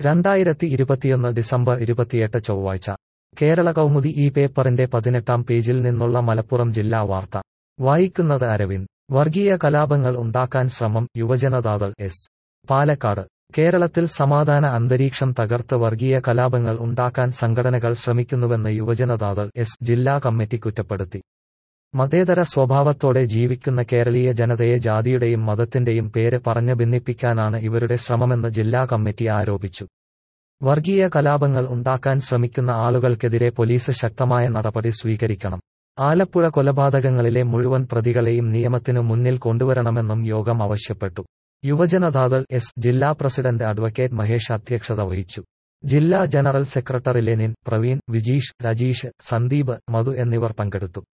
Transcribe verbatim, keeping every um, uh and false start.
രണ്ടായിരത്തി ഇരുപത്തിയൊന്ന് ഡിസംബർ ഇരുപത്തിയെട്ട് ചൊവ്വാഴ്ച കേരള കൗമുദി ഈ പേപ്പറിന്റെ പതിനെട്ടാം പേജിൽ നിന്നുള്ള മലപ്പുറം ജില്ലാ വാർത്ത വായിക്കുന്നത് അരവിന്ദ്. വർഗീയ കലാപങ്ങൾ ഉണ്ടാക്കാൻ ശ്രമം യുവജനതാദൾ എസ്. പാലക്കാട്. കേരളത്തിൽ സമാധാന അന്തരീക്ഷം തകർത്ത് വർഗീയ കലാപങ്ങൾ ഉണ്ടാക്കാൻ സംഘടനകൾ ശ്രമിക്കുന്നുവെന്ന് യുവജനതാദൾ എസ് ജില്ലാ കമ്മിറ്റി കുറ്റപ്പെടുത്തി. മതേതര സ്വഭാവത്തോടെ ജീവിക്കുന്ന കേരളീയ ജനതയെ ജാതിയുടെയും മതത്തിന്റെയും പേര് പറഞ്ഞ് ഭിന്നിപ്പിക്കാനാണ് ഇവരുടെ ശ്രമമെന്ന് ജില്ലാ കമ്മിറ്റി ആരോപിച്ചു. വർഗീയ കലാപങ്ങൾ ഉണ്ടാക്കാൻ ശ്രമിക്കുന്ന ആളുകൾക്കെതിരെ പോലീസ് ശക്തമായ നടപടി സ്വീകരിക്കണം. ആലപ്പുഴ കൊലപാതകങ്ങളിലെ മുഴുവൻ പ്രതികളെയും നിയമത്തിനു മുന്നിൽ കൊണ്ടുവരണമെന്നും യോഗം ആവശ്യപ്പെട്ടു. യുവജനതാദൾ എസ് ജില്ലാ പ്രസിഡന്റ് അഡ്വക്കേറ്റ് മഹേഷ് അധ്യക്ഷത വഹിച്ചു. ജില്ലാ general secretary Lenin, Praveen, Vijeesh, Rajeesh, Sandeep, Madhu എന്നിവർ പങ്കെടുത്തു.